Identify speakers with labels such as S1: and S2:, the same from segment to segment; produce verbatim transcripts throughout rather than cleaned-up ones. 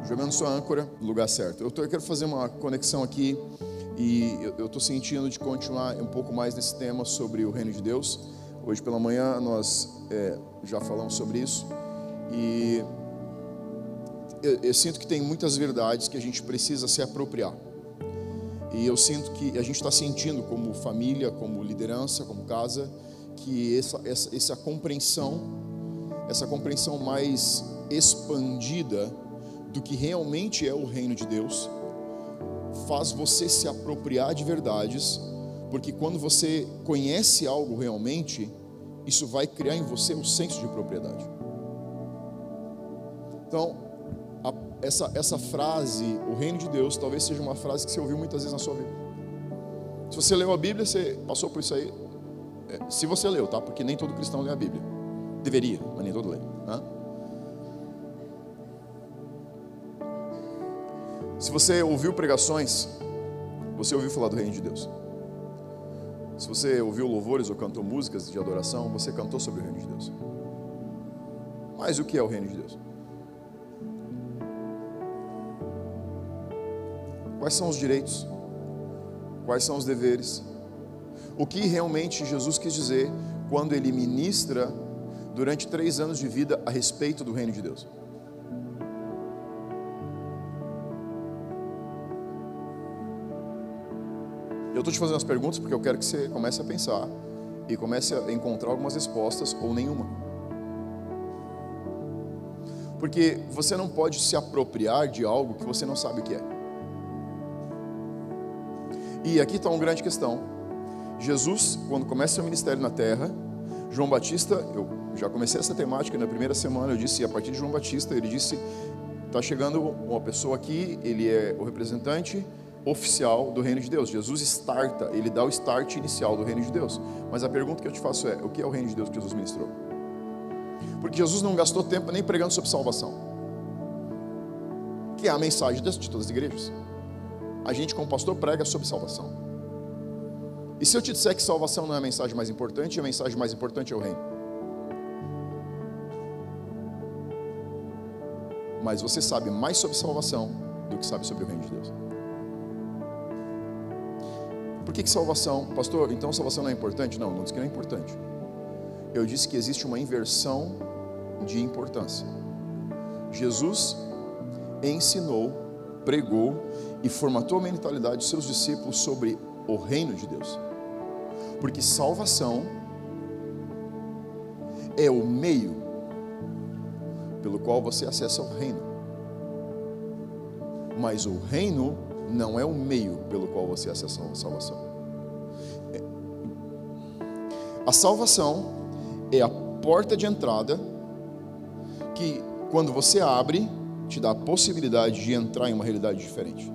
S1: jogando sua âncora no lugar certo. Eu, tô, eu quero fazer uma conexão aqui e eu estou sentindo de continuar um pouco mais nesse tema sobre o reino de Deus. Hoje pela manhã nós é, já falamos sobre isso e eu, eu sinto que tem muitas verdades que a gente precisa se apropriar. E eu sinto que a gente está sentindo como família, como liderança, como casa, que essa, essa, essa compreensão, essa compreensão mais expandida do que realmente é o reino de Deus, faz você se apropriar de verdades, porque quando você conhece algo realmente, isso vai criar em você um senso de propriedade. Então, a, essa, essa frase, o reino de Deus, talvez seja uma frase que você ouviu muitas vezes na sua vida. Se você leu a Bíblia, você passou por isso aí. É, se você leu, tá? Porque nem todo cristão lê a Bíblia. Deveria, mas nem todo lê. Né? Se você ouviu pregações, você ouviu falar do reino de Deus. Se você ouviu louvores ou cantou músicas de adoração, você cantou sobre o reino de Deus. Mas o que é o reino de Deus? Quais são os direitos? Quais são os deveres? O que realmente Jesus quis dizer quando Ele ministra durante três anos de vida a respeito do reino de Deus? Eu estou te fazendo as perguntas porque eu quero que você comece a pensar e comece a encontrar algumas respostas ou nenhuma. Porque você não pode se apropriar de algo que você não sabe o que é. E aqui está uma grande questão. Jesus, quando começa seu ministério na terra, João Batista, eu já comecei essa temática na primeira semana, eu disse, a partir de João Batista, ele disse, está chegando uma pessoa aqui, ele é o representante oficial do reino de Deus. Jesus starta, ele dá o start inicial do reino de Deus. Mas a pergunta que eu te faço é, o que é o reino de Deus que Jesus ministrou? Porque Jesus não gastou tempo nem pregando sobre salvação, que é a mensagem de todas as igrejas. A gente como pastor prega sobre salvação. E se eu te disser que salvação não é a mensagem mais importante, a mensagem mais importante é o reino? Mas você sabe mais sobre salvação do que sabe sobre o reino de Deus. Por que que salvação? Pastor, então salvação não é importante? Não, não disse que não é importante. Eu disse que existe uma inversão de importância. Jesus ensinou, pregou e formatou a mentalidade dos seus discípulos sobre o reino de Deus. Porque salvação é o meio pelo qual você acessa o reino. Mas o reino não é o meio pelo qual você acessa a salvação. A salvação é a porta de entrada que, quando você abre, te dá a possibilidade de entrar em uma realidade diferente.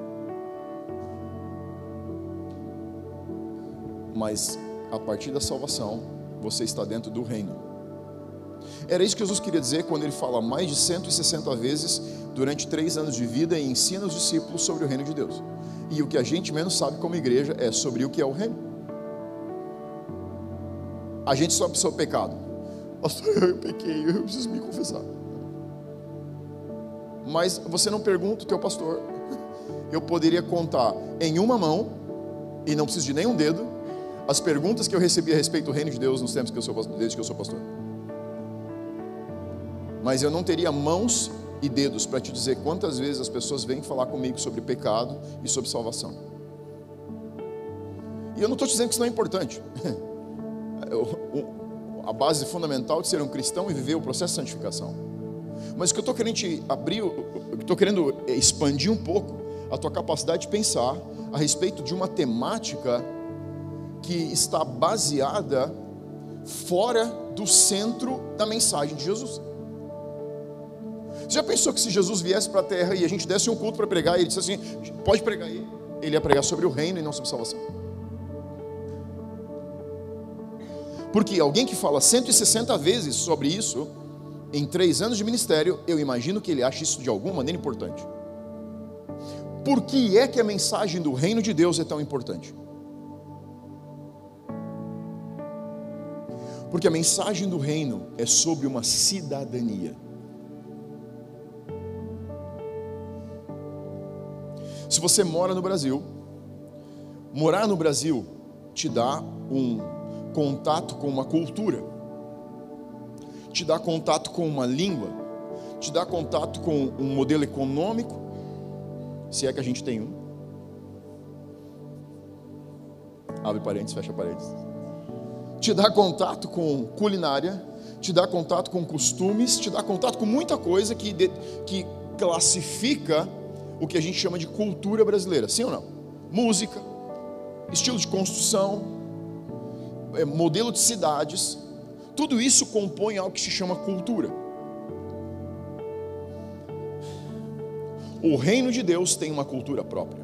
S1: Mas, a partir da salvação, você está dentro do reino. Era isso que Jesus queria dizer quando Ele fala mais de cento e sessenta vezes durante três anos de vida e ensina os discípulos sobre o reino de Deus. E o que a gente menos sabe como igreja é sobre o que é o reino. A gente só sabe o pecado. Pastor, eu pequei, eu preciso me confessar. Mas você não pergunta o teu pastor. Eu poderia contar em uma mão, e não preciso de nenhum dedo, as perguntas que eu recebi a respeito do reino de Deus nos tempos que eu sou, desde que eu sou pastor. Mas eu não teria mãos e dedos para te dizer quantas vezes as pessoas vêm falar comigo sobre pecado e sobre salvação. E eu não estou te dizendo que isso não é importante. A base fundamental de ser um cristão é viver o processo de santificação. Mas o que eu estou querendo te abrir, eu estou querendo expandir um pouco a tua capacidade de pensar a respeito de uma temática que está baseada fora do centro da mensagem de Jesus. Você já pensou que se Jesus viesse para a terra e a gente desse um culto para pregar e ele disse assim, pode pregar aí, ele ia pregar sobre o reino e não sobre salvação? Porque alguém que fala cento e sessenta vezes sobre isso em três anos de ministério, eu imagino que ele acha isso de alguma maneira importante. Por que é que a mensagem do reino de Deus é tão importante? Porque a mensagem do reino é sobre uma cidadania. se você mora no Brasil, morar no Brasil te dá um contato com uma cultura, te dá contato com uma língua, te dá contato com um modelo econômico, se é que a gente tem um. Abre parênteses, fecha parênteses. Te dá contato com culinária, te dá contato com costumes, te dá contato com muita coisa que, de, que classifica o que a gente chama de cultura brasileira, sim ou não? Música, estilo de construção, modelo de cidades, tudo isso compõe algo que se chama cultura. O reino de Deus tem uma cultura própria.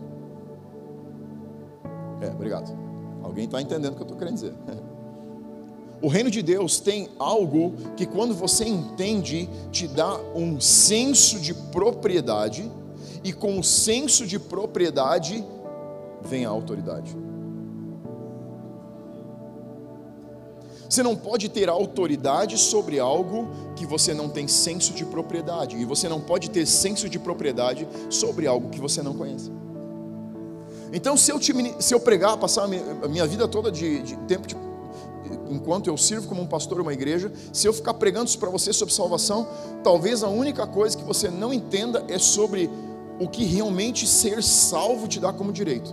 S1: É, obrigado. Alguém está entendendo o que eu estou querendo dizer. O reino de Deus tem algo que, quando você entende, te dá um senso de propriedade, e com o senso de propriedade vem a autoridade. Você não pode ter autoridade sobre algo que você não tem senso de propriedade, e você não pode ter senso de propriedade sobre algo que você não conhece. Então, se eu, te, se eu pregar, passar a minha, a minha vida toda de, de tempo de enquanto eu sirvo como um pastor em uma igreja, se eu ficar pregando isso para você sobre salvação, talvez a única coisa que você não entenda é sobre o que realmente ser salvo te dá como direito.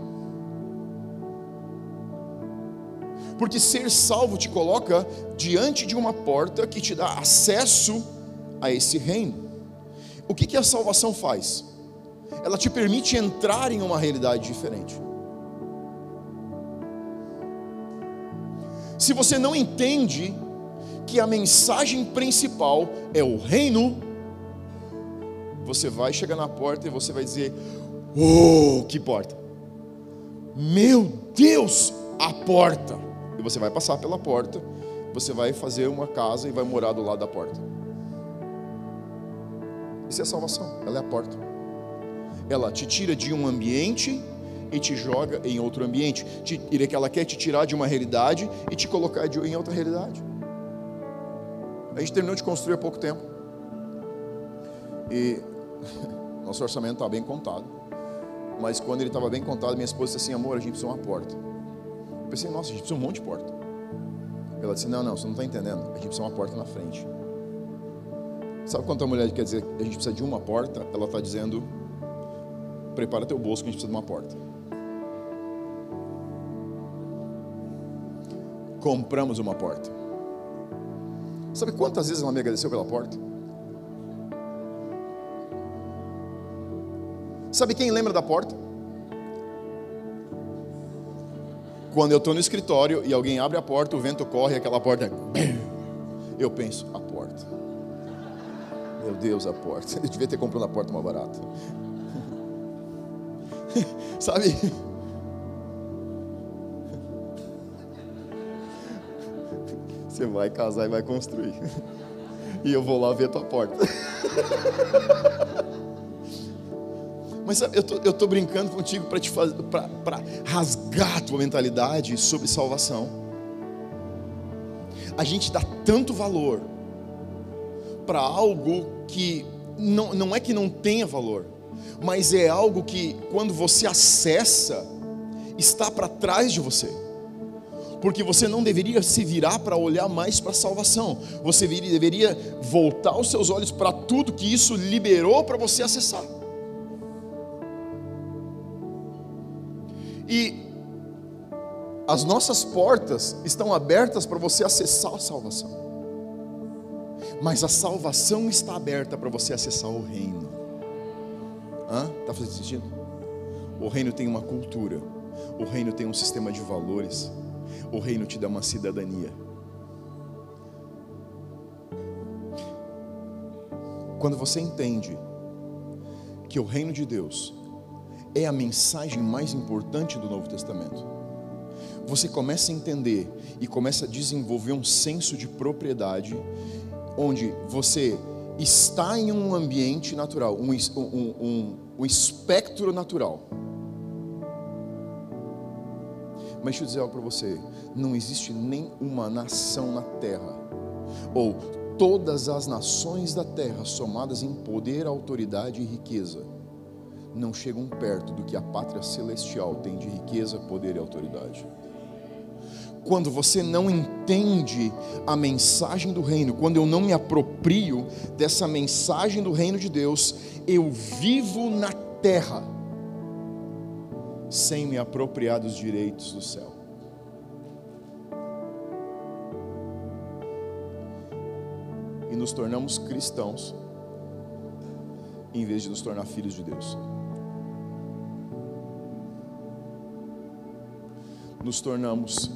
S1: Porque ser salvo te coloca diante de uma porta que te dá acesso a esse reino. O que que a salvação faz? Ela te permite entrar em uma realidade diferente. Se você não entende que a mensagem principal é o reino, você vai chegar na porta e você vai dizer: oh, que porta! Meu Deus, a porta! E você vai passar pela porta, você vai fazer uma casa e vai morar do lado da porta. Isso é salvação, ela é a porta. Ela te tira de um ambiente e te joga em outro ambiente. Ela quer te tirar de uma realidade e te colocar em outra realidade. A gente terminou de construir há pouco tempo, e nosso orçamento está bem contado. Mas quando ele estava bem contado, minha esposa disse assim: amor, a gente precisa de uma porta. Eu pensei: nossa, a gente precisa de um monte de porta. Ela disse: não, não, você não está entendendo, a gente precisa de uma porta na frente. Sabe quando a mulher quer dizer que a gente precisa de uma porta? Ela está dizendo: prepara teu bolso que a gente precisa de uma porta. Compramos uma porta. Sabe quantas vezes ela me agradeceu pela porta? Sabe quem lembra da porta? Quando eu estou no escritório e alguém abre a porta, o vento corre, aquela porta, eu penso: a porta. Meu Deus, a porta. Eu devia ter comprado a porta mais barata. Sabe? Você vai casar e vai construir, e eu vou lá ver a tua porta. Mas sabe, eu tô, eu tô brincando contigo para te fazer, para rasgar a tua mentalidade sobre salvação. A gente dá tanto valor para algo que não, não é que não tenha valor, mas é algo que, quando você acessa, está para trás de você. Porque você não deveria se virar para olhar mais para a salvação. Você deveria voltar os seus olhos para tudo que isso liberou para você acessar. E as nossas portas estão abertas para você acessar a salvação. Mas a salvação está aberta para você acessar o reino. Hã? Está fazendo sentido? O reino tem uma cultura. O reino tem um sistema de valores. O reino te dá uma cidadania. Quando você entende que o reino de Deus é a mensagem mais importante do Novo Testamento, você começa a entender e começa a desenvolver um senso de propriedade, onde você está em um ambiente natural, um, um, um, um espectro natural. Mas deixa eu dizer algo para você: não existe nem uma nação na terra, ou todas as nações da terra somadas em poder, autoridade e riqueza, não chegam perto do que a pátria celestial tem de riqueza, poder e autoridade. Quando você não entende a mensagem do reino, quando eu não me aproprio dessa mensagem do reino de Deus, eu vivo na terra sem me apropriar dos direitos do céu. E nos tornamos cristãos em vez de nos tornar filhos de Deus. Nos tornamos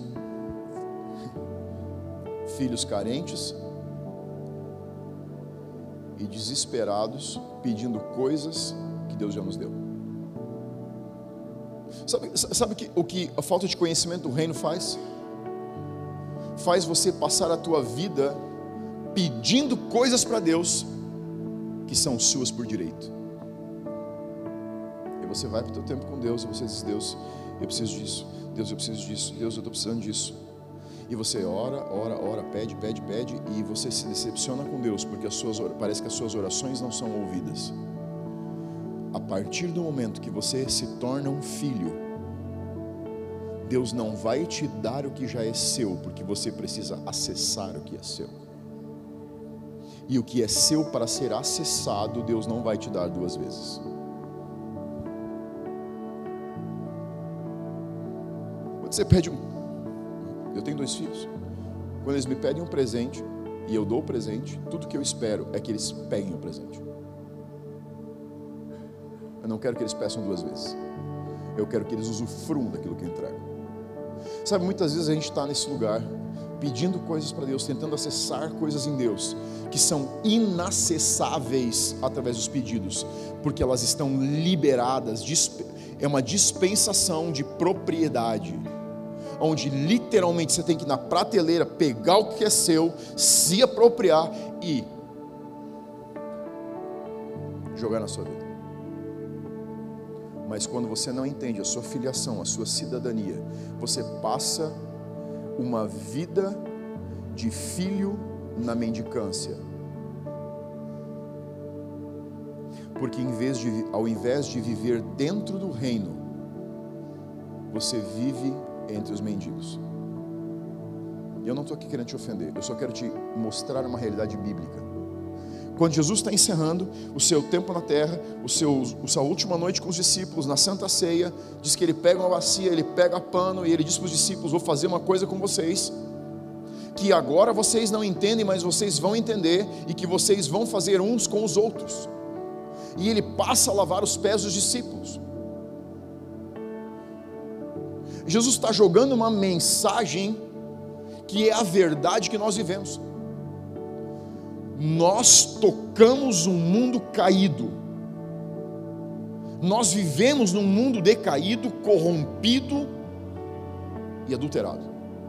S1: filhos carentes e desesperados, pedindo coisas que Deus já nos deu. Sabe, sabe que, o que a falta de conhecimento do reino faz? Faz você passar a tua vida pedindo coisas para Deus que são suas por direito. E você vai para o teu tempo com Deus e você diz: Deus, eu preciso disso. Deus, eu preciso disso. Deus, eu estou precisando disso. E você ora, ora, ora, pede, pede, pede, e você se decepciona com Deus, porque as suas, parece que as suas orações não são ouvidas. A partir do momento que você se torna um filho, Deus não vai te dar o que já é seu, porque você precisa acessar o que é seu. E o que é seu para ser acessado, Deus não vai te dar duas vezes. Quando você pede um... Eu tenho dois filhos. Quando eles me pedem um presente e eu dou o presente, tudo que eu espero é que eles peguem o presente. Eu não quero que eles peçam duas vezes. Eu quero que eles usufruam daquilo que eu entrego. Sabe, muitas vezes a gente está nesse lugar pedindo coisas para Deus, tentando acessar coisas em Deus que são inacessáveis através dos pedidos, porque elas estão liberadas. É uma dispensação de propriedade, onde literalmente você tem que ir na prateleira, pegar o que é seu, se apropriar e jogar na sua vida. Mas quando você não entende a sua filiação, a sua cidadania, você passa uma vida de filho na mendicância. Porque em vez de, ao invés de viver dentro do reino, você vive entre os mendigos. E eu não estou aqui querendo te ofender, eu só quero te mostrar uma realidade bíblica. Quando Jesus está encerrando o seu tempo na terra, o seu, a sua última noite com os discípulos, na Santa Ceia, diz que ele pega uma bacia, ele pega pano e ele diz para os discípulos: vou fazer uma coisa com vocês, que agora vocês não entendem, mas vocês vão entender, e que vocês vão fazer uns com os outros. E ele passa a lavar os pés dos discípulos. Jesus está jogando uma mensagem que é a verdade que nós vivemos. Nós tocamos um mundo caído. Nós vivemos num mundo decaído, corrompido e adulterado.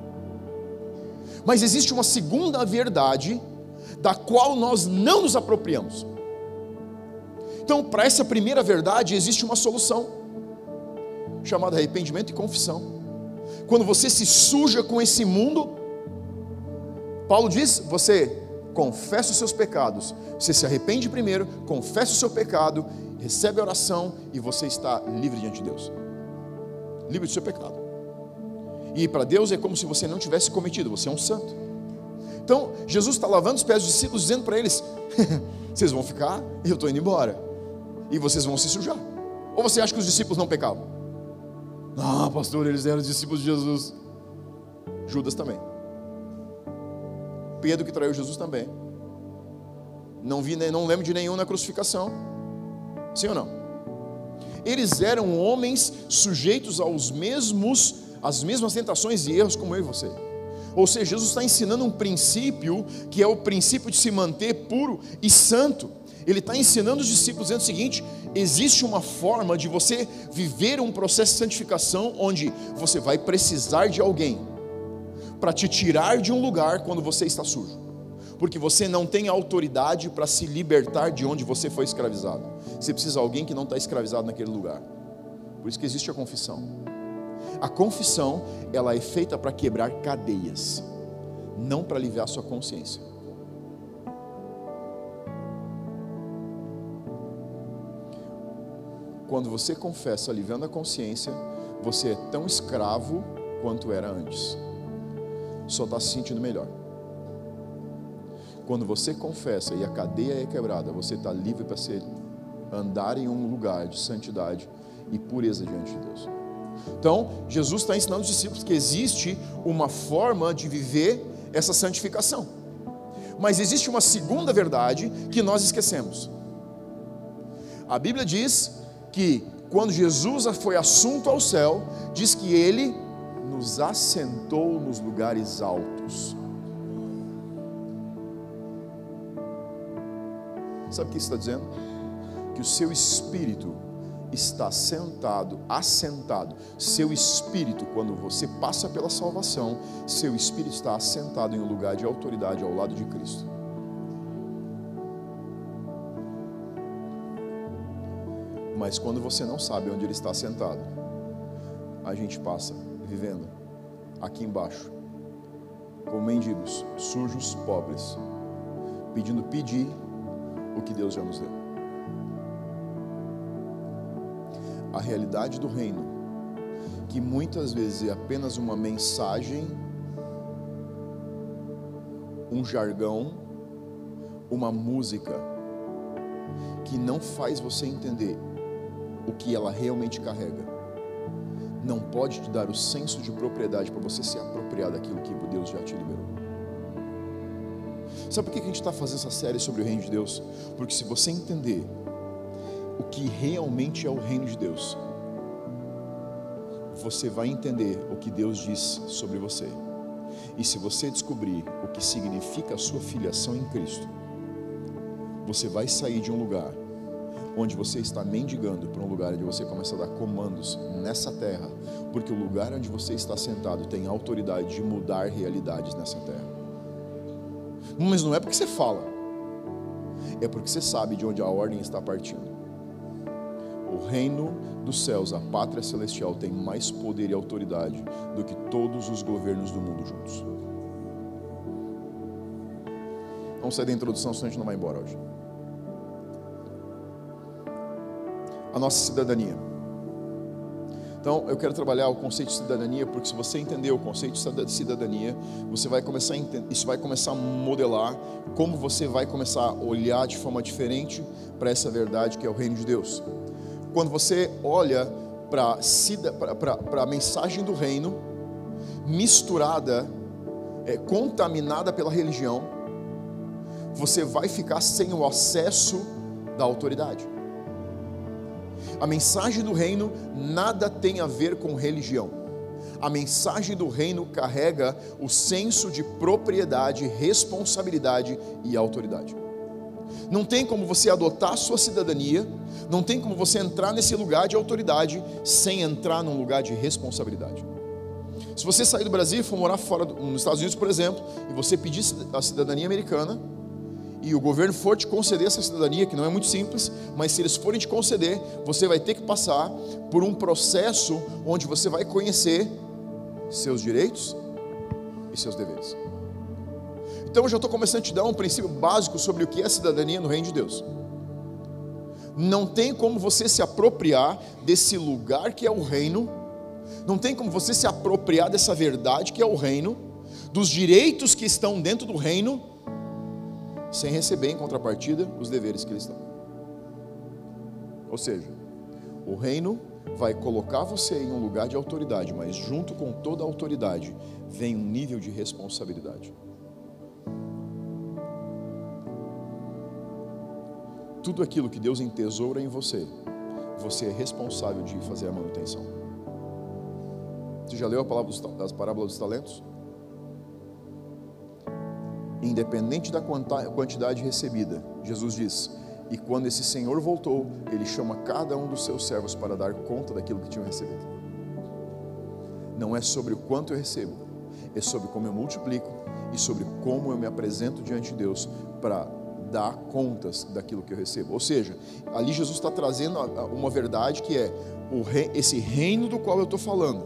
S1: Mas existe uma segunda verdade da qual nós não nos apropriamos. Então, para essa primeira verdade existe uma solução, chamada arrependimento e confissão. Quando você se suja com esse mundo, Paulo diz: você confessa os seus pecados, você se arrepende primeiro, confessa o seu pecado, recebe a oração e você está livre diante de Deus, livre do seu pecado. E para Deus é como se você não tivesse cometido, você é um santo. Então Jesus está lavando os pés dos discípulos, dizendo para eles: vocês vão ficar e eu estou indo embora, e vocês vão se sujar. Ou você acha que os discípulos não pecavam? Ah, pastor, eles eram os discípulos de Jesus. Judas também. Pedro, que traiu Jesus, também. Não vi, não lembro de nenhum na crucificação. Sim ou não? Eles eram homens sujeitos aos mesmos, às mesmas tentações e erros como eu e você. Ou seja, Jesus está ensinando um princípio que é o princípio de se manter puro e santo. Ele está ensinando os discípulos dizendo o seguinte: existe uma forma de você viver um processo de santificação onde você vai precisar de alguém para te tirar de um lugar quando você está sujo, porque você não tem autoridade para se libertar de onde você foi escravizado. Você precisa de alguém que não está escravizado naquele lugar. Por isso que existe a confissão. A confissão, ela é feita para quebrar cadeias, não para aliviar sua consciência. quando você confessa aliviando a consciência, você é tão escravo quanto era antes, só está se sentindo melhor. Quando você confessa e a cadeia é quebrada, você está livre para ser, andar em um lugar de santidade e pureza diante de Deus. Então, Jesus está ensinando os discípulos que existe uma forma de viver essa santificação. Mas existe uma segunda verdade que nós esquecemos. A Bíblia diz que quando Jesus foi assunto ao céu, diz que Ele nos assentou nos lugares altos. Sabe o que isso está dizendo? Que o seu espírito está sentado, assentado. Seu espírito, quando você passa pela salvação, seu espírito está assentado em um lugar de autoridade ao lado de Cristo. Mas quando você não sabe onde Ele está sentado, a gente passa vivendo aqui embaixo, como mendigos, sujos, pobres, pedindo pedir o que Deus já nos deu. A realidade do reino, que muitas vezes é apenas uma mensagem, um jargão, uma música, que não faz você entender o que ela realmente carrega, não pode te dar o senso de propriedade para você se apropriar daquilo que Deus já te liberou. Sabe por que a gente está fazendo essa série sobre o reino de Deus? Porque se você entender o que realmente é o reino de Deus, você vai entender o que Deus diz sobre você. E se você descobrir o que significa a sua filiação em Cristo, você vai sair de um lugar onde você está mendigando para um lugar onde você começa a dar comandos nessa terra, porque o lugar onde você está sentado tem autoridade de mudar realidades nessa terra. Mas não é porque você fala, é porque você sabe de onde a ordem está partindo. O reino dos céus, a pátria celestial, tem mais poder e autoridade do que todos os governos do mundo juntos. Vamos sair da introdução, senão a gente não vai embora hoje. A nossa cidadania. Então, eu quero trabalhar o conceito de cidadania, porque se você entender o conceito de cidadania, você vai começar a entender, isso vai começar a modelar como você vai começar a olhar de forma diferente para essa verdade que é o reino de Deus. Quando você olha para a mensagem do reino, misturada, é, contaminada pela religião, você vai ficar sem o acesso da autoridade. A mensagem do reino nada tem a ver com religião. A mensagem do reino carrega o senso de propriedade, responsabilidade e autoridade. Não tem como você adotar a sua cidadania, não tem como você entrar nesse lugar de autoridade sem entrar num lugar de responsabilidade. Se você sair do Brasil e for morar fora, nos Estados Unidos, por exemplo, e você pedir a cidadania americana, e o governo for te conceder essa cidadania, que não é muito simples, mas se eles forem te conceder, você vai ter que passar por um processo onde você vai conhecer seus direitos e seus deveres. Então eu já estou começando a te dar um princípio básico sobre o que é cidadania no reino de Deus. Não tem como você se apropriar desse lugar que é o reino, não tem como você se apropriar dessa verdade que é o reino, dos direitos que estão dentro do reino, sem receber em contrapartida os deveres que eles dão. Ou seja, o reino vai colocar você em um lugar de autoridade, mas junto com toda a autoridade vem um nível de responsabilidade. Tudo aquilo que Deus entesoura em você, você é responsável de fazer a manutenção. Você já leu a palavra dos, das parábolas dos talentos? Independente da quantidade recebida, Jesus diz, e quando esse Senhor voltou, Ele chama cada um dos seus servos para dar conta daquilo que tinham recebido. Não é sobre o quanto eu recebo, é sobre como eu multiplico e sobre como eu me apresento diante de Deus para dar contas daquilo que eu recebo. Ou seja, ali Jesus está trazendo uma verdade que é o rei, esse reino do qual eu estou falando,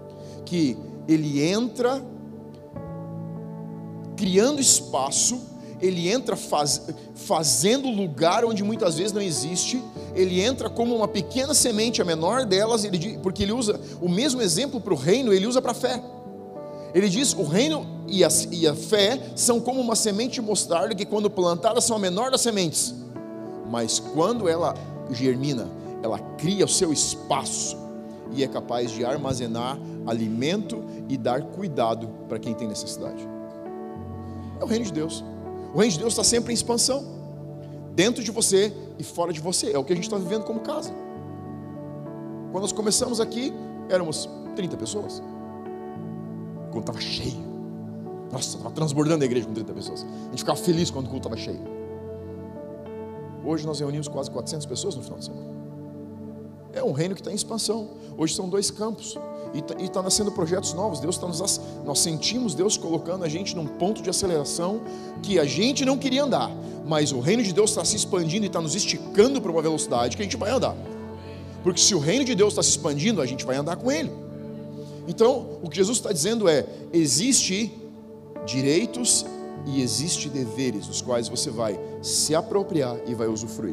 S1: que ele entra criando espaço ele entra faz, fazendo lugar onde muitas vezes não existe. Ele entra como uma pequena semente, a menor delas, ele, porque ele usa o mesmo exemplo para o reino, ele usa para a fé. Ele diz, o reino e a, e a fé são como uma semente de mostarda, que quando plantada são a menor das sementes, mas quando ela germina, ela cria o seu espaço, e é capaz de armazenar alimento e dar cuidado para quem tem necessidade. É o reino de Deus. O reino de Deus está sempre em expansão, dentro de você e fora de você. É o que a gente está vivendo como casa. Quando nós começamos aqui, éramos trinta pessoas. Quando estava cheio, nossa, estava transbordando a igreja com trinta pessoas. A gente ficava feliz quando o culto estava cheio. Hoje nós reunimos quase quatrocentas pessoas no final de semana. É um reino que está em expansão. Hoje são dois campos e está, e está nascendo projetos novos. Deus está nos, nós sentimos Deus colocando a gente num ponto de aceleração que a gente não queria andar, mas o reino de Deus está se expandindo e está nos esticando para uma velocidade que a gente vai andar. Porque se o reino de Deus está se expandindo, a gente vai andar com ele. Então, o que Jesus está dizendo é: existe direitos e existe deveres dos quais você vai se apropriar e vai usufruir.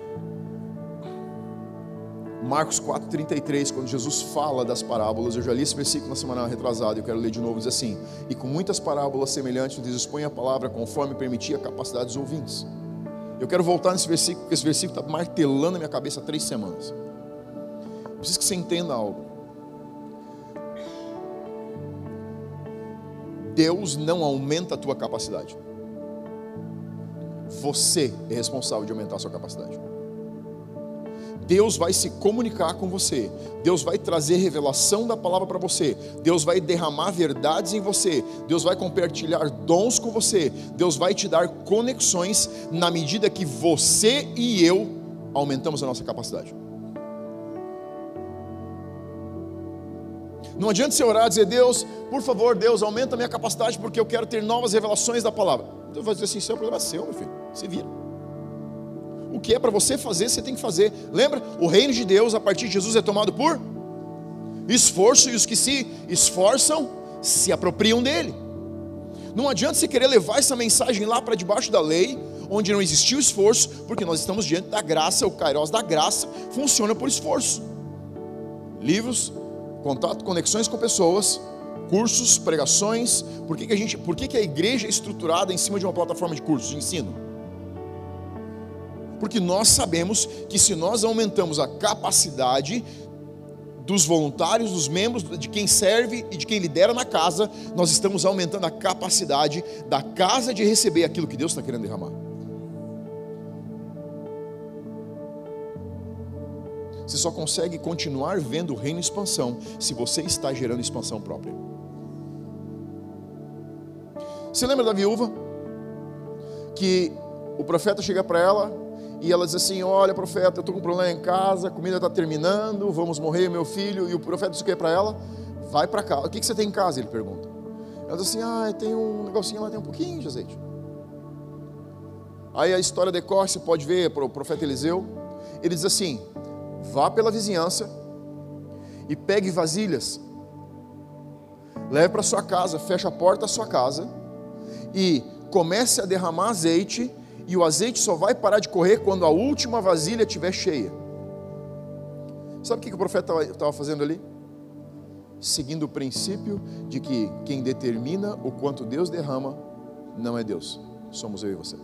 S1: Marcos quatro, trinta e três, quando Jesus fala das parábolas, eu já li esse versículo na semana retrasada, eu quero ler de novo, diz assim: e com muitas parábolas semelhantes lhes expõe a palavra conforme permitia a capacidade dos ouvintes. Eu quero voltar nesse versículo, porque esse versículo está martelando a minha cabeça há três semanas. Eu preciso que você entenda algo. Deus não aumenta a tua capacidade. Você é responsável de aumentar a sua capacidade. Deus vai se comunicar com você. Deus vai trazer revelação da palavra para você. Deus vai derramar verdades em você. Deus vai compartilhar dons com você. Deus vai te dar conexões na medida que você e eu aumentamos a nossa capacidade. Não adianta você orar e dizer: Deus, por favor, Deus, aumenta a minha capacidade porque eu quero ter novas revelações da palavra. Deus vai dizer assim: isso é um problema seu, meu filho, se vira. O que é para você fazer, você tem que fazer. Lembra? O reino de Deus, a partir de Jesus, é tomado por esforço, e os que se esforçam, se apropriam dele. Não adianta você querer levar essa mensagem lá para debaixo da lei, onde não existiu esforço, porque nós estamos diante da graça. O kairos da graça funciona por esforço. Livros, contato, conexões com pessoas, cursos, pregações. Por que, que, a, gente, por que, que a igreja é estruturada em cima de uma plataforma de cursos, de ensino? Porque nós sabemos que se nós aumentamos a capacidade dos voluntários, dos membros, de quem serve e de quem lidera na casa, nós estamos aumentando a capacidade da casa de receber aquilo que Deus está querendo derramar. Você só consegue continuar vendo o reino em expansão se você está gerando expansão própria. Você lembra da viúva? Que o profeta chega para ela e ela diz assim: olha, profeta, eu estou com um problema em casa, a comida está terminando, vamos morrer, meu filho. E o profeta diz o que para ela? Vai para casa. O que, que você tem em casa? Ele pergunta. Ela diz assim: ah, tem um negocinho lá, tem um pouquinho de azeite. Aí a história decorre, você pode ver para o profeta Eliseu. Ele diz assim: vá pela vizinhança e pegue vasilhas, leve para sua casa, feche a porta da sua casa e comece a derramar azeite. E o azeite só vai parar de correr quando a última vasilha estiver cheia. Sabe o que o profeta estava fazendo ali? Seguindo o princípio de que quem determina o quanto Deus derrama não é Deus, somos eu e você.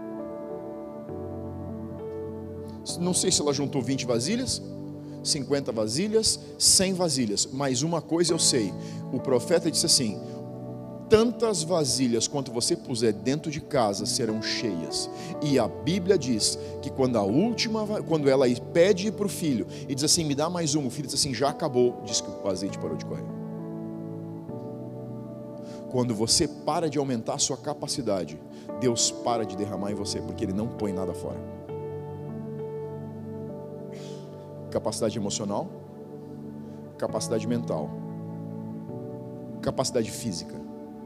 S1: Não sei se ela juntou vinte vasilhas, cinquenta vasilhas, cem vasilhas, mas uma coisa eu sei: o profeta disse assim: tantas vasilhas quanto você puser dentro de casa serão cheias. E a Bíblia diz que quando a última, quando ela pede para o filho e diz assim: me dá mais um, o filho diz assim: já acabou, diz que o azeite parou de correr. Quando você para de aumentar a sua capacidade, Deus para de derramar em você, porque Ele não põe nada fora. Capacidade emocional, capacidade mental, capacidade física.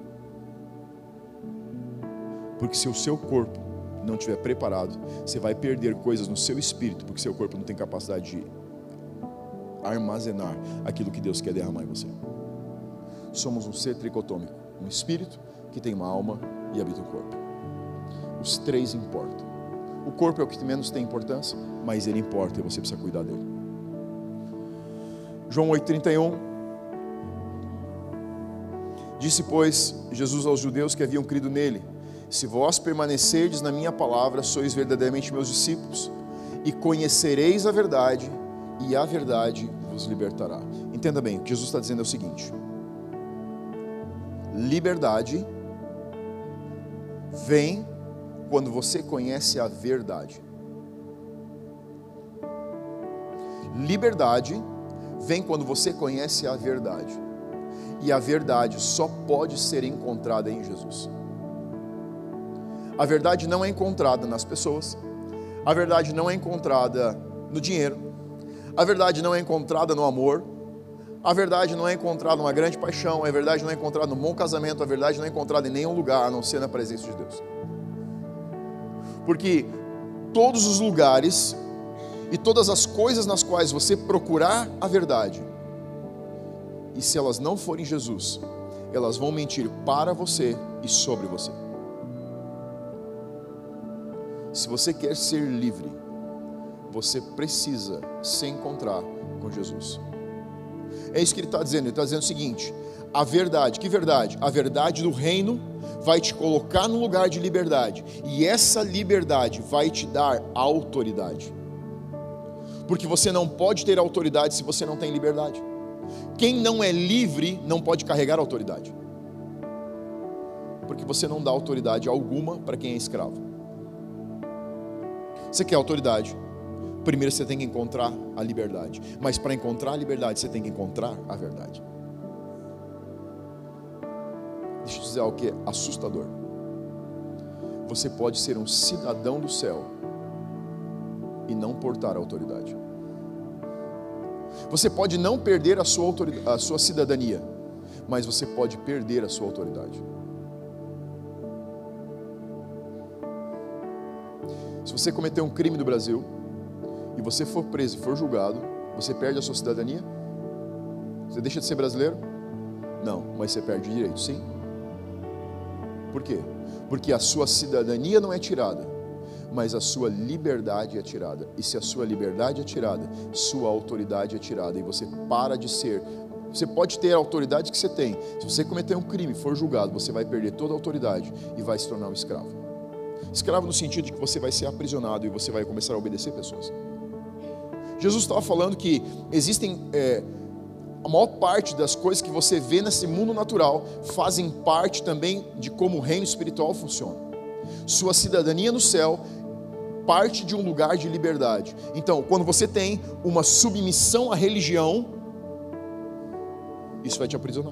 S1: Porque se o seu corpo não estiver preparado, você vai perder coisas no seu espírito, porque seu corpo não tem capacidade de armazenar aquilo que Deus quer derramar em você. Somos um ser tricotômico, um espírito que tem uma alma e habita o corpo. Os três importam. O corpo é o que menos tem importância, mas ele importa e você precisa cuidar dele. João oito, trinta e um. Disse, pois, Jesus aos judeus que haviam crido nele: se vós permanecerdes na minha palavra, sois verdadeiramente meus discípulos, e conhecereis a verdade, e a verdade vos libertará. Entenda bem, o que Jesus está dizendo é o seguinte: liberdade vem quando você conhece a verdade. Liberdade vem quando você conhece a verdade. E a verdade só pode ser encontrada em Jesus. A verdade não é encontrada nas pessoas. A verdade não é encontrada no dinheiro. A verdade não é encontrada no amor. A verdade não é encontrada numa grande paixão. A verdade não é encontrada num bom casamento. A verdade não é encontrada em nenhum lugar a não ser na presença de Deus. Porque todos os lugares e todas as coisas nas quais você procurar a verdade, e se elas não forem Jesus, elas vão mentir para você e sobre você. Se você quer ser livre, você precisa se encontrar com Jesus. É isso que ele está dizendo. Ele está dizendo o seguinte: a verdade, que verdade? A verdade do reino vai te colocar no lugar de liberdade, e essa liberdade vai te dar autoridade, porque você não pode ter autoridade se você não tem liberdade. Quem não é livre não pode carregar autoridade, porque você não dá autoridade alguma para quem é escravo. Você quer autoridade? Primeiro você tem que encontrar a liberdade, mas para encontrar a liberdade você tem que encontrar a verdade. Deixa eu te dizer algo que é assustador. Você pode ser um cidadão do céu e não portar a autoridade. Você pode não perder a sua, autoridade, a sua cidadania, mas você pode perder a sua autoridade. Se você cometer um crime no Brasil e você for preso e for julgado, você perde a sua cidadania? Você deixa de ser brasileiro? Não, mas você perde direito, sim. Por quê? Porque a sua cidadania não é tirada, mas a sua liberdade é tirada. E se a sua liberdade é tirada, sua autoridade é tirada, e você para de ser. Você pode ter a autoridade que você tem. Se você cometer um crime e for julgado, você vai perder toda a autoridade e vai se tornar um escravo. Escravo no sentido de que você vai ser aprisionado e você vai começar a obedecer pessoas. Jesus estava falando que existem é, a maior parte das coisas que você vê nesse mundo natural fazem parte também de como o reino espiritual funciona. Sua cidadania no céu parte de um lugar de liberdade. Então, quando você tem uma submissão à religião, isso vai te aprisionar.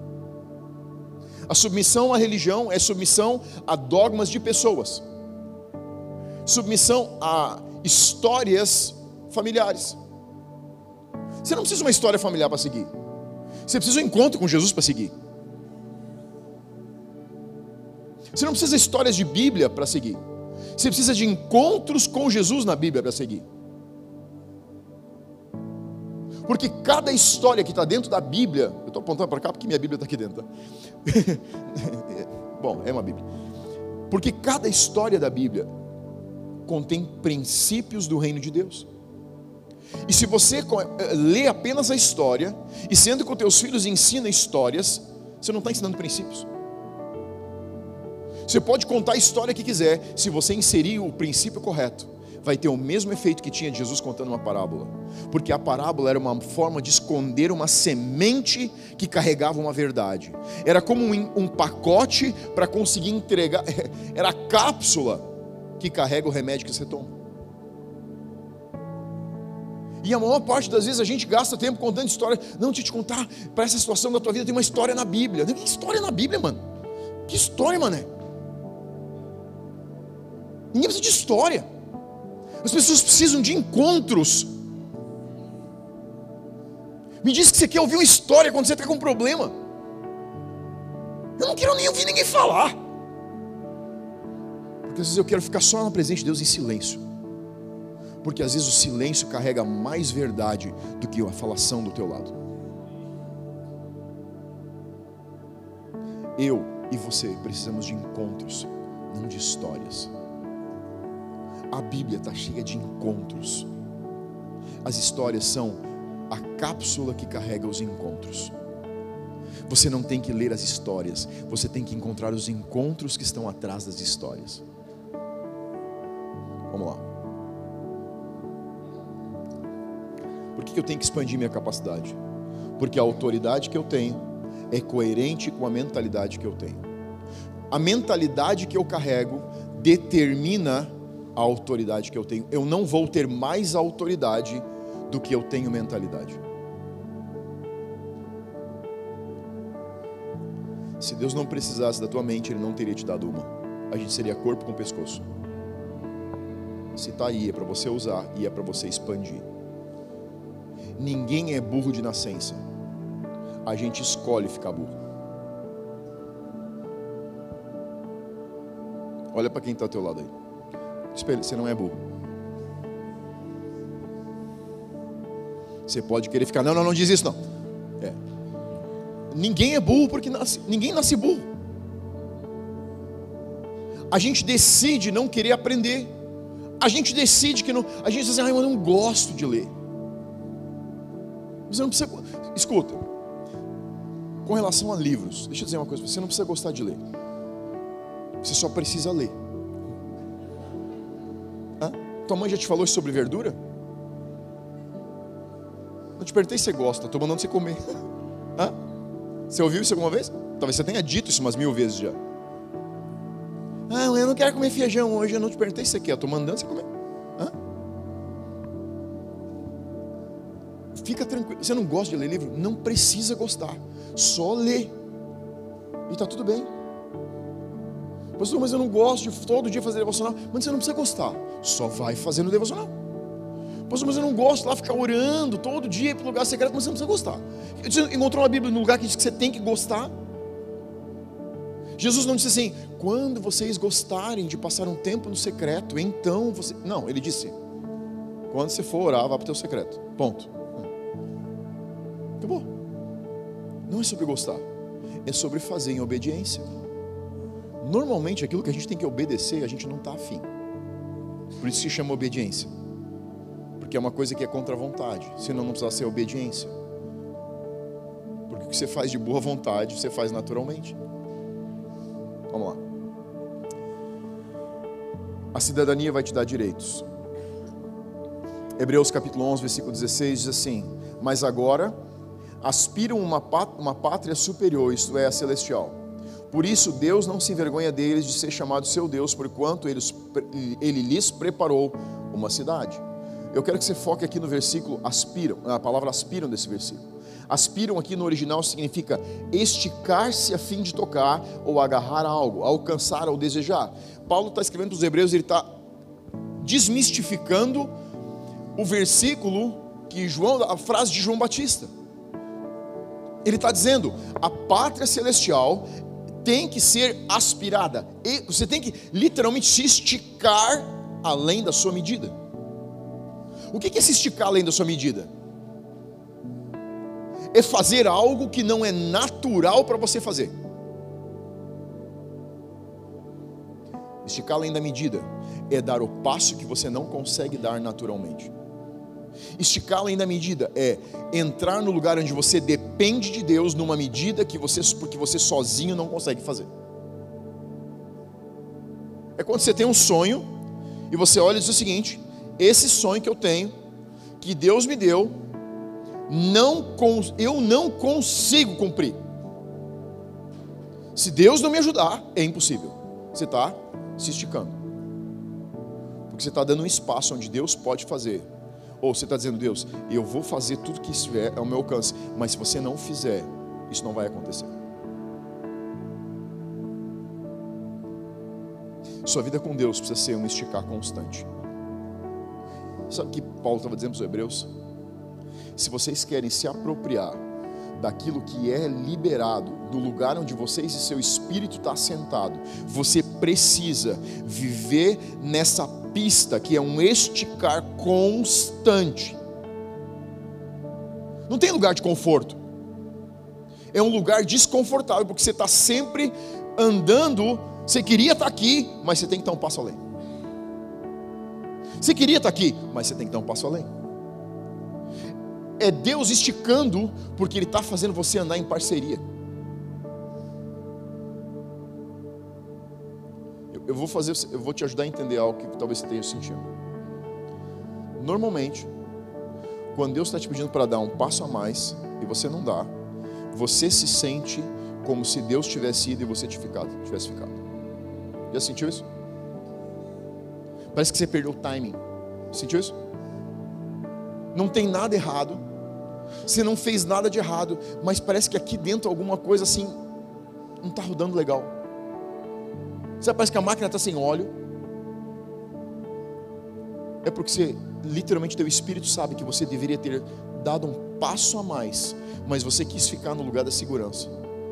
S1: A submissão à religião é submissão a dogmas de pessoas, submissão a histórias familiares. Você não precisa de uma história familiar para seguir. Você precisa de um encontro com Jesus para seguir. Você não precisa de histórias de Bíblia para seguir. Você precisa de encontros com Jesus na Bíblia para seguir. Porque cada história que está dentro da Bíblia, eu estou apontando para cá porque minha Bíblia está aqui dentro, tá? Bom, é uma Bíblia. Porque cada história da Bíblia contém princípios do reino de Deus. E se você lê apenas a história, e sendo que os teus filhos ensina histórias, você não está ensinando princípios. Você pode contar a história que quiser, se você inserir o princípio correto, vai ter o mesmo efeito que tinha de Jesus contando uma parábola. Porque a parábola era uma forma de esconder uma semente que carregava uma verdade. Era como um, um pacote para conseguir entregar, era a cápsula que carrega o remédio que você toma. E a maior parte das vezes a gente gasta tempo contando história. Não, deixa eu te contar, para essa situação da tua vida tem uma história na Bíblia. Que história na Bíblia, mano? Que história, mané? Ninguém precisa de história. As pessoas precisam de encontros. Me diz que você quer ouvir uma história quando você está com um problema. Eu não quero nem ouvir ninguém falar. Porque às vezes eu quero ficar só na presença de Deus em silêncio. Porque às vezes o silêncio carrega mais verdade do que a falação do teu lado. Eu e você precisamos de encontros, não de histórias. A Bíblia está cheia de encontros. As histórias são a cápsula que carrega os encontros. Você não tem que ler as histórias, você tem que encontrar os encontros que estão atrás das histórias. Vamos lá. Por que eu tenho que expandir minha capacidade? Porque a autoridade que eu tenho é coerente com a mentalidade que eu tenho. A mentalidade que eu carrego determina a autoridade que eu tenho. Eu não vou ter mais autoridade do que eu tenho mentalidade. Se Deus não precisasse da tua mente, Ele não teria te dado uma. A gente seria corpo com pescoço. Se está aí, é para você usar e é para você expandir. Ninguém é burro de nascença. A gente escolhe ficar burro. Olha para quem está ao teu lado aí. Espelho, você não é burro. Você pode querer ficar, não, não, não diz isso não. É. Ninguém é burro porque nasce, ninguém nasce burro. A gente decide não querer aprender. A gente decide que não. A gente diz assim, ah, eu não gosto de ler. Você não precisa. Escuta. Com relação a livros, deixa eu dizer uma coisa, você não precisa gostar de ler. Você só precisa ler. Hã? Tua mãe já te falou sobre verdura? Não te perguntei se você gosta, estou mandando você comer. Hã? Você ouviu isso alguma vez? Talvez você tenha dito isso umas mil vezes já. Ah, eu não quero comer feijão hoje, eu não te perguntei se você quer, estou mandando você comer. Hã? Fica tranquilo, você não gosta de ler livro? Não precisa gostar, só lê. E está tudo bem. Pastor, mas eu não gosto de todo dia fazer devocional. Mas você não precisa gostar, só vai fazendo devocional. Pastor, mas eu não gosto de lá ficar orando todo dia para o lugar secreto. Mas você não precisa gostar. Você encontrou uma Bíblia no lugar que diz que você tem que gostar? Jesus não disse assim, quando vocês gostarem de passar um tempo no secreto, então você... Não, Ele disse, quando você for orar, vá para o teu secreto, ponto. Acabou. Não é sobre gostar, é sobre fazer em obediência. Normalmente aquilo que a gente tem que obedecer, a gente não está afim. Por isso se chama obediência. Porque é uma coisa que é contra a vontade, senão não precisa ser obediência. Porque o que você faz de boa vontade, você faz naturalmente. Vamos lá. A cidadania vai te dar direitos. Hebreus capítulo onze, versículo dezesseis diz assim, mas agora aspiram uma uma pátria superior, isto é, a celestial. Por isso Deus não se envergonha deles de ser chamado seu Deus, porquanto ele, ele lhes preparou uma cidade. Eu quero que você foque aqui no versículo aspiram, a palavra aspiram desse versículo. Aspiram aqui no original significa esticar-se a fim de tocar ou agarrar algo, alcançar ou desejar. Paulo está escrevendo para os hebreus, ele está desmistificando o versículo que João, a frase de João Batista. Ele está dizendo, a pátria celestial tem que ser aspirada. E você tem que literalmente se esticar além da sua medida. O que é se esticar além da sua medida? É fazer algo que não é natural para você fazer. Esticar além da medida é dar o passo que você não consegue dar naturalmente. Esticar além da medida é entrar no lugar onde você depende de Deus numa medida que você, porque você sozinho não consegue fazer. É quando você tem um sonho e você olha e diz o seguinte, esse sonho que eu tenho, que Deus me deu, não, eu não consigo cumprir. Se Deus não me ajudar, é impossível. Você está se esticando, porque você está dando um espaço onde Deus pode fazer. Ou você está dizendo, Deus, eu vou fazer tudo que estiver ao meu alcance, mas se você não fizer, isso não vai acontecer. Sua vida com Deus precisa ser um esticar constante. Sabe o que Paulo estava dizendo para os hebreus? Se vocês querem se apropriar daquilo que é liberado, do lugar onde vocês e seu espírito está assentado, você precisa viver nessa pista que é um esticar constante. Não tem lugar de conforto. É um lugar desconfortável, porque você está sempre andando, você queria estar aqui, mas você tem que estar um passo além. Você queria estar aqui, mas você tem que dar um passo além. É Deus esticando, porque Ele está fazendo você andar em parceria. Eu, eu vou fazer, eu vou te ajudar a entender algo que talvez você tenha sentido. Normalmente, quando Deus está te pedindo para dar um passo a mais e você não dá, você se sente como se Deus tivesse ido e você tivesse ficado. Tivesse ficado. Já sentiu isso? Parece que você perdeu o timing. Sentiu isso? Não tem nada errado, você não fez nada de errado, mas parece que aqui dentro alguma coisa assim não está rodando legal. Sabe, parece que a máquina está sem óleo. É porque você, literalmente, teu espírito sabe que você deveria ter dado um passo a mais, mas você quis ficar no lugar da segurança.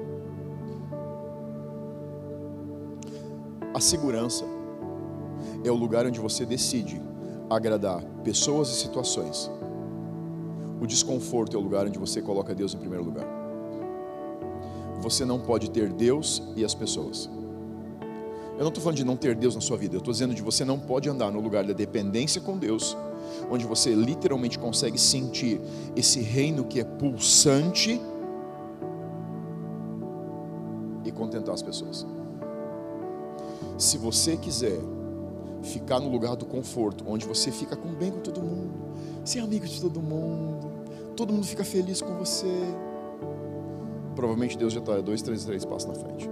S1: A segurança é o lugar onde você decide agradar pessoas e situações. O desconforto é o lugar onde você coloca Deus em primeiro lugar. Você não pode ter Deus e as pessoas. Eu não estou falando de não ter Deus na sua vida. Eu estou dizendo de você não pode andar no lugar da dependência com Deus, onde você literalmente consegue sentir esse reino que é pulsante e contentar as pessoas. Se você quiser ficar no lugar do conforto, onde você fica com bem com todo mundo, você é amigo de todo mundo, todo mundo fica feliz com você, provavelmente Deus já está dois, três, três passos na frente.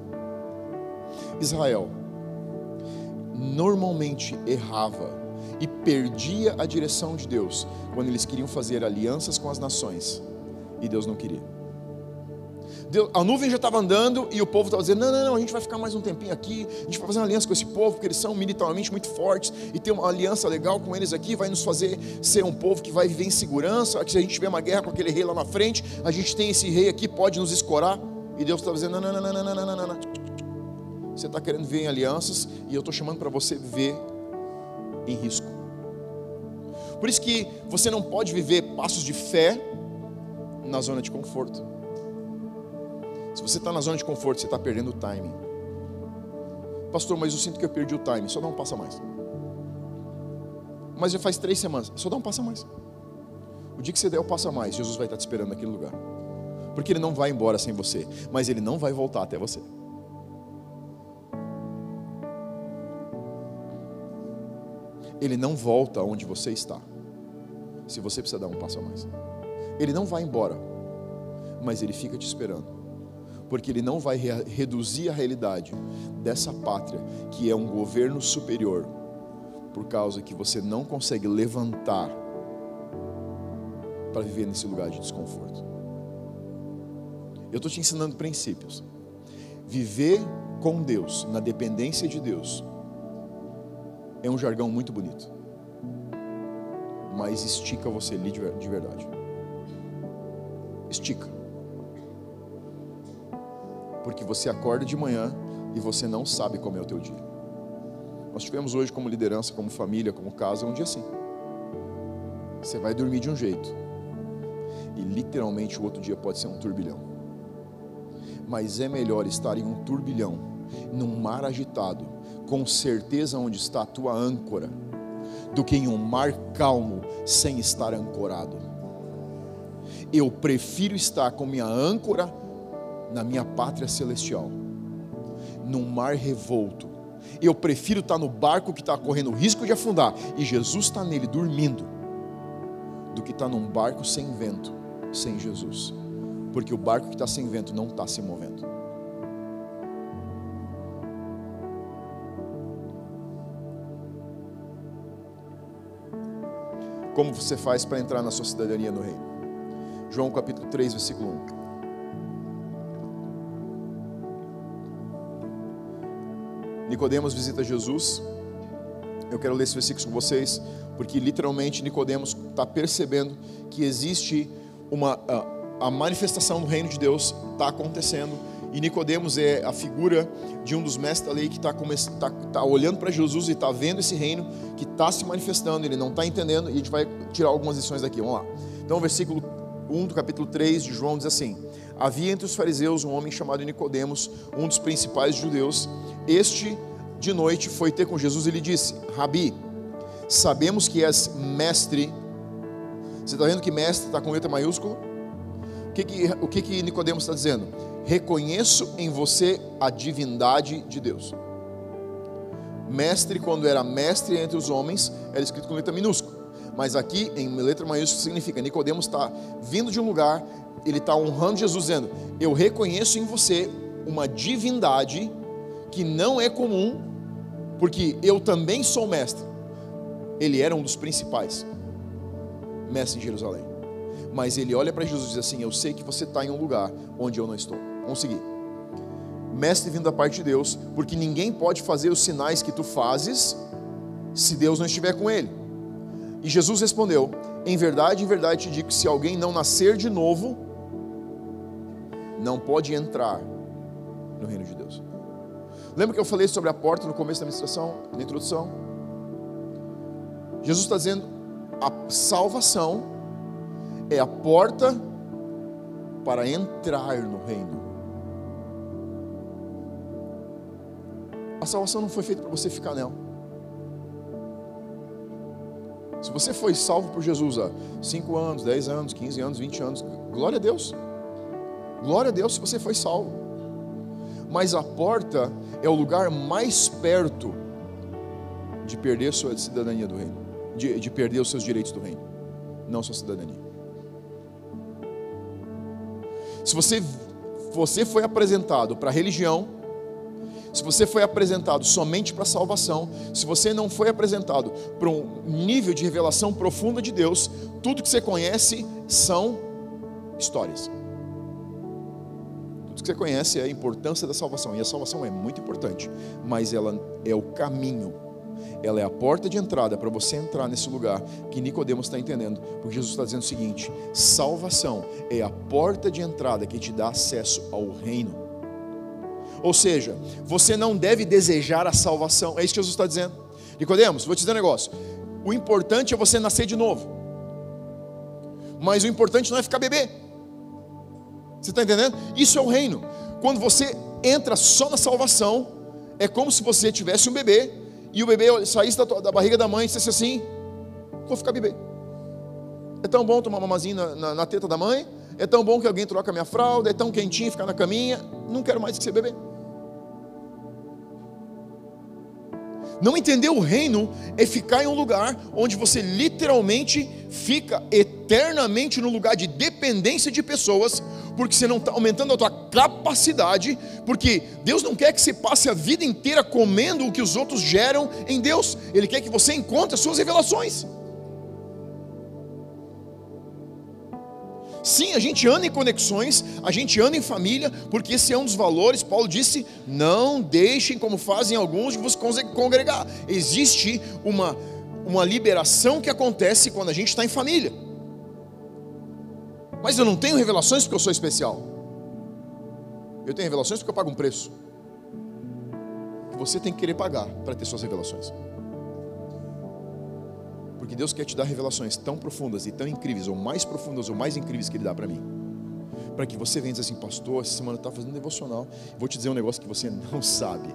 S1: Israel normalmente errava e perdia a direção de Deus quando eles queriam fazer alianças com as nações e Deus não queria. Deus, a nuvem já estava andando e o povo estava dizendo, não, não, não, a gente vai ficar mais um tempinho aqui, a gente vai fazer uma aliança com esse povo, porque eles são militarmente muito fortes, e ter uma aliança legal com eles aqui, vai nos fazer ser um povo que vai viver em segurança, que se a gente tiver uma guerra com aquele rei lá na frente, a gente tem esse rei aqui, pode nos escorar, e Deus estava dizendo, não, não, não, não, não, não, não, não. Você está querendo viver em alianças, e eu estou chamando para você viver em risco. Por isso que você não pode viver passos de fé na zona de conforto. Se você está na zona de conforto, você está perdendo o timing. Pastor, mas eu sinto que eu perdi o timing. Só dá um passo a mais. Mas já faz três semanas. Só dá um passo a mais. O dia que você der o passo a mais, Jesus vai estar te esperando naquele lugar. Porque Ele não vai embora sem você, mas Ele não vai voltar até você. Ele não volta onde você está, se você precisa dar um passo a mais. Ele não vai embora, mas Ele fica te esperando. Porque Ele não vai re- reduzir a realidade dessa pátria, que é um governo superior, por causa que você não consegue levantar para viver nesse lugar de desconforto. Eu estou te ensinando princípios. Viver com Deus, na dependência de Deus, é um jargão muito bonito, mas estica você ali de verdade. Estica. Porque você acorda de manhã e você não sabe como é o teu dia. Nós tivemos hoje como liderança, como família, como casa, um dia assim. Você vai dormir de um jeito e literalmente o outro dia pode ser um turbilhão. Mas é melhor estar em um turbilhão, num mar agitado, com certeza onde está a tua âncora, do que em um mar calmo sem estar ancorado. Eu prefiro estar com minha âncora na minha pátria celestial, num mar revolto. Eu prefiro estar no barco que está correndo risco de afundar e Jesus está nele dormindo, do que estar num barco sem vento, sem Jesus. Porque o barco que está sem vento não está se movendo. Como você faz para entrar na sua cidadania no reino? João capítulo três, versículo um. Nicodemos visita Jesus. Eu quero ler esse versículo com vocês, porque literalmente Nicodemos está percebendo que existe uma a, a manifestação do reino de Deus está acontecendo, e Nicodemos é a figura de um dos mestres da lei que está tá, tá olhando para Jesus e está vendo esse reino que está se manifestando. Ele não está entendendo, e a gente vai tirar algumas lições daqui. Vamos lá. Então, o versículo um do capítulo três de João diz assim: havia entre os fariseus um homem chamado Nicodemos, um dos principais judeus. Este de noite foi ter com Jesus e lhe disse: Rabi, sabemos que és mestre. Você está vendo que mestre está com letra maiúscula? O que que, o que, que Nicodemos está dizendo? Reconheço em você a divindade de Deus. Mestre, quando era mestre entre os homens, era escrito com letra minúscula. Mas aqui, em letra maiúscula, significa, Nicodemos está vindo de um lugar, ele está honrando Jesus, dizendo, eu reconheço em você uma divindade que não é comum, porque eu também sou mestre. Ele era um dos principais mestres em Jerusalém. Mas ele olha para Jesus e diz assim, eu sei que você está em um lugar onde eu não estou. Vamos seguir. Mestre vindo da parte de Deus, porque ninguém pode fazer os sinais que tu fazes, se Deus não estiver com ele. E Jesus respondeu, em verdade, em verdade te digo que se alguém não nascer de novo, não pode entrar no reino de Deus. Lembra que eu falei sobre a porta no começo da ministração, na introdução? Jesus está dizendo, a salvação é a porta para entrar no reino. A salvação não foi feita para você ficar nela. Se você foi salvo por Jesus há cinco anos, dez anos, quinze anos, vinte anos, glória a Deus. Glória a Deus se você foi salvo. Mas a porta é o lugar mais perto de perder sua cidadania do reino, de, de perder os seus direitos do reino, não sua cidadania. Se você, você foi apresentado para a religião, se você foi apresentado somente para a salvação, se você não foi apresentado para um nível de revelação profunda de Deus, tudo que você conhece são histórias. Tudo que você conhece é a importância da salvação, e a salvação é muito importante, mas ela é o caminho, ela é a porta de entrada para você entrar nesse lugar que Nicodemos está entendendo, porque Jesus está dizendo o seguinte, salvação é a porta de entrada que te dá acesso ao reino. Ou seja, você não deve desejar a salvação. É isso que Jesus está dizendo. Nicodemos, vou te dizer um negócio. O importante é você nascer de novo. Mas o importante não é ficar bebê. Você está entendendo? Isso é o reino. Quando você entra só na salvação, é como se você tivesse um bebê e o bebê saísse da, da barriga da mãe e dissesse assim, vou ficar bebê. É tão bom tomar mamazinho na, na, na teta da mãe, é tão bom que alguém troca a minha fralda, é tão quentinho ficar na caminha, não quero mais que ser bebê. Não entender o reino é ficar em um lugar onde você literalmente fica eternamente no lugar de dependência de pessoas, porque você não está aumentando a tua capacidade, porque Deus não quer que você passe a vida inteira comendo o que os outros geram em Deus, Ele quer que você encontre as suas revelações. Sim, a gente anda em conexões, a gente anda em família, porque esse é um dos valores. Paulo disse, não deixem como fazem alguns de vos congregar. Existe uma, uma liberação que acontece quando a gente está em família. Mas eu não tenho revelações porque eu sou especial. Eu tenho revelações porque eu pago um preço que você tem que querer pagar para ter suas revelações. Porque Deus quer te dar revelações tão profundas e tão incríveis, ou mais profundas ou mais incríveis que Ele dá para mim, para que você venha dizer assim, pastor, essa semana está fazendo devocional, vou te dizer um negócio que você não sabe,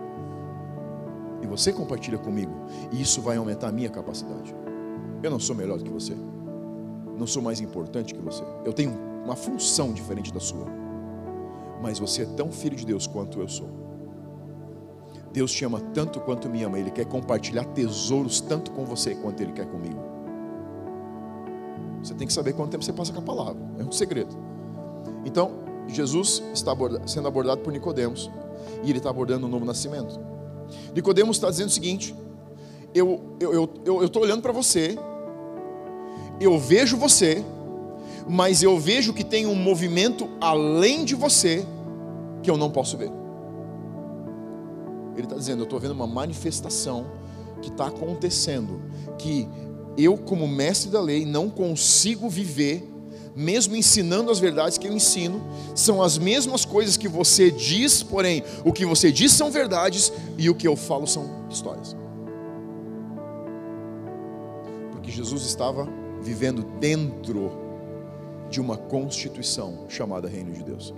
S1: e você compartilha comigo, e isso vai aumentar a minha capacidade. Eu não sou melhor do que você, não sou mais importante que você, eu tenho uma função diferente da sua, mas você é tão filho de Deus quanto eu sou. Deus te ama tanto quanto me ama. Ele quer compartilhar tesouros tanto com você quanto Ele quer comigo. Você tem que saber quanto tempo você passa com a palavra. É um segredo. Então, Jesus está aborda- sendo abordado por Nicodemos, e ele está abordando o novo nascimento. Nicodemos está dizendo o seguinte, eu eu eu eu estou olhando para você, eu vejo você, mas eu vejo que tem um movimento além de você que eu não posso ver. Ele está dizendo, eu estou vendo uma manifestação que está acontecendo, que eu como mestre da lei não consigo viver, mesmo ensinando as verdades que eu ensino, são as mesmas coisas que você diz, porém, o que você diz são verdades, e o que eu falo são histórias. Porque Jesus estava vivendo dentro de uma constituição chamada Reino de Deus,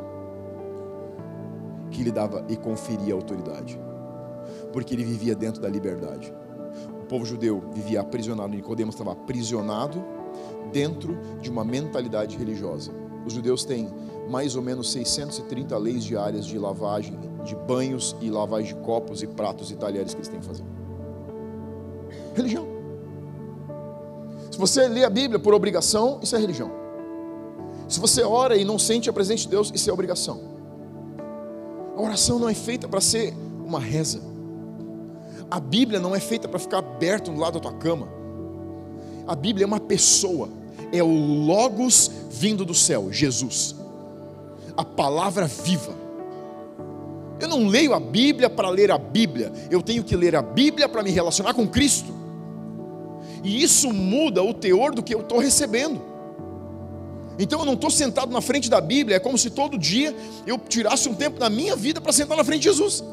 S1: que lhe dava e conferia autoridade, porque ele vivia dentro da liberdade. povo judeu vivia aprisionado, Nicodemos estava aprisionado dentro de uma mentalidade religiosa. Os judeus têm mais ou menos seiscentas e trinta leis diárias de lavagem, de banhos e lavagem de copos e pratos e talheres que eles têm que fazer. Religião. Se você lê a Bíblia por obrigação, isso é religião. Se você ora e não sente a presença de Deus, isso é obrigação. A oração não é feita para ser uma reza. A Bíblia não é feita para ficar aberto do lado da tua cama. A Bíblia é uma pessoa, é o Logos vindo do céu, Jesus, a palavra viva. Eu não leio a Bíblia para ler a Bíblia, eu tenho que ler a Bíblia para me relacionar com Cristo, e isso muda o teor do que eu estou recebendo. Então eu não estou sentado na frente da Bíblia, é como se todo dia eu tirasse um tempo da minha vida para sentar na frente de Jesus.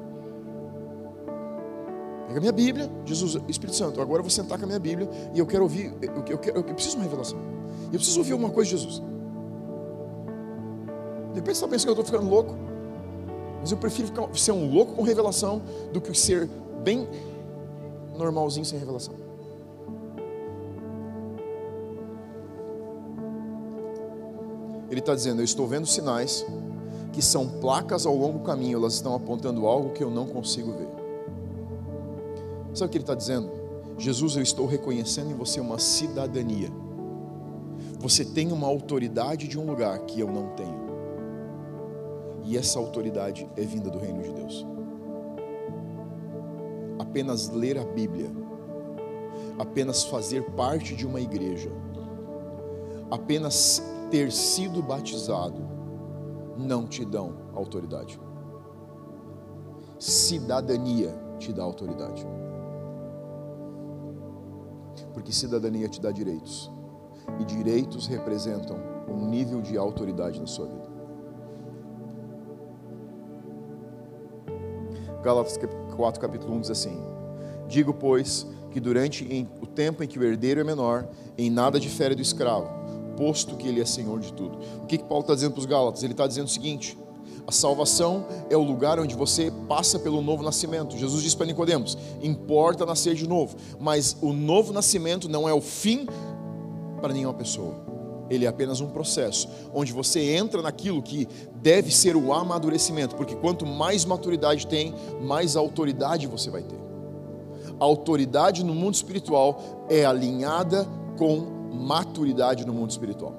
S1: Pega a minha Bíblia, Jesus, Espírito Santo, agora eu vou sentar com a minha Bíblia e eu quero ouvir, eu, eu, quero, eu preciso de uma revelação, eu preciso ouvir alguma coisa de Jesus. De repente você está pensando que eu estou ficando louco, mas eu prefiro ficar, ser um louco com revelação do que ser bem normalzinho sem revelação. Ele está dizendo, eu estou vendo sinais que são placas ao longo do caminho, elas estão apontando algo que eu não consigo ver. Sabe o que ele está dizendo? Jesus, eu estou reconhecendo em você uma cidadania. Você tem uma autoridade de um lugar que eu não tenho. E essa autoridade é vinda do reino de Deus. Apenas ler a Bíblia, apenas fazer parte de uma igreja, apenas ter sido batizado, não te dão autoridade. Cidadania te dá autoridade. Porque cidadania te dá direitos, e direitos representam um nível de autoridade na sua vida. Gálatas quatro, capítulo um diz assim: digo, pois, que durante o tempo em que o herdeiro é menor, em nada difere do escravo, posto que ele é senhor de tudo. O que, que Paulo está dizendo para os Gálatas? Ele está dizendo o seguinte: a salvação é o lugar onde você passa pelo novo nascimento. Jesus disse para Nicodemos, importa nascer de novo, mas o novo nascimento não é o fim para nenhuma pessoa. Ele é apenas um processo, onde você entra naquilo que deve ser o amadurecimento, porque quanto mais maturidade tem, mais autoridade você vai ter. A autoridade no mundo espiritual é alinhada com maturidade no mundo espiritual.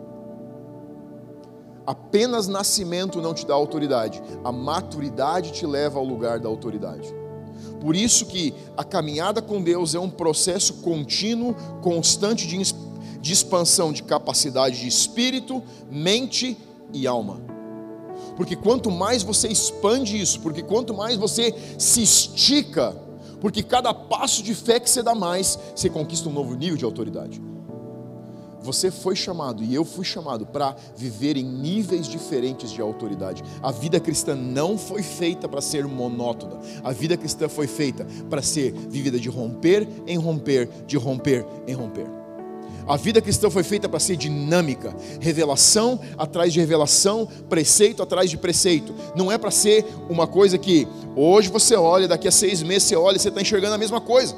S1: Apenas nascimento não te dá autoridade, a maturidade te leva ao lugar da autoridade. Por isso que a caminhada com Deus é um processo contínuo, constante de, de expansão de capacidade de espírito, mente e alma. Porque quanto mais você expande isso, porque quanto mais você se estica, porque cada passo de fé que você dá mais, você conquista um novo nível de autoridade. Você foi chamado e eu fui chamado para viver em níveis diferentes de autoridade. A vida cristã não foi feita para ser monótona. A vida cristã foi feita para ser vivida de romper em romper, de romper em romper. A vida cristã foi feita para ser dinâmica, revelação atrás de revelação, preceito atrás de preceito. Não é para ser uma coisa que hoje você olha, daqui a seis meses você olha e você está enxergando a mesma coisa.